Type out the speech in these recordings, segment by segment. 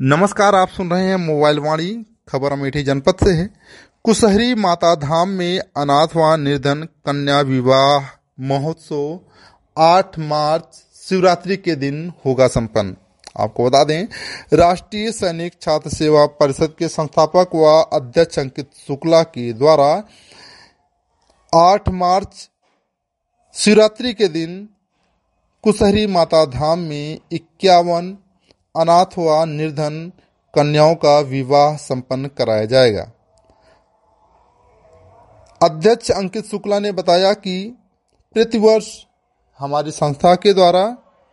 नमस्कार, आप सुन रहे हैं मोबाइल वाणी। खबर अमेठी जनपद से है। कुशहरी माता धाम में अनाथ व निर्धन कन्या विवाह महोत्सव 8 मार्च शिवरात्रि के दिन होगा संपन्न। आपको बता दें, राष्ट्रीय सैनिक छात्र सेवा परिषद के संस्थापक व अध्यक्ष अंकित शुक्ला के द्वारा 8 मार्च शिवरात्रि के दिन कुशहरी माता धाम में 51 अनाथ व निर्धन कन्याओं का विवाह संपन्न कराया जाएगा। अध्यक्ष अंकित शुक्ला ने बताया कि प्रतिवर्ष हमारी संस्था के द्वारा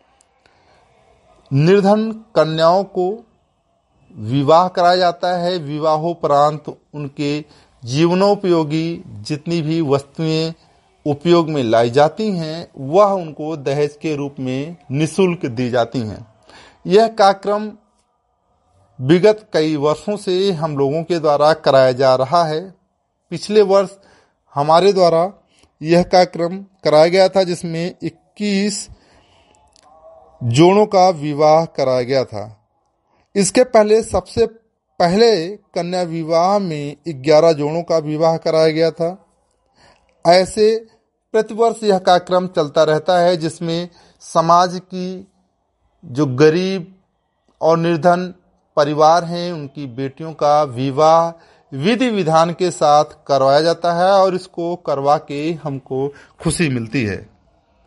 निर्धन कन्याओं को विवाह कराया जाता है। विवाहोपरांत उनके जीवनोपयोगी जितनी भी वस्तुएं उपयोग में लाई जाती हैं, वह उनको दहेज के रूप में निःशुल्क दी जाती हैं। यह कार्यक्रम विगत कई वर्षों से हम लोगों के द्वारा कराया जा रहा है। पिछले वर्ष हमारे द्वारा यह कार्यक्रम कराया गया था, जिसमें 21 जोड़ों का विवाह कराया गया था। इसके पहले सबसे पहले कन्या विवाह में 11 जोड़ों का विवाह कराया गया था। ऐसे प्रतिवर्ष यह कार्यक्रम चलता रहता है, जिसमें समाज की जो गरीब और निर्धन परिवार हैं, उनकी बेटियों का विवाह विधि विधान के साथ करवाया जाता है और इसको करवा के हमको खुशी मिलती है।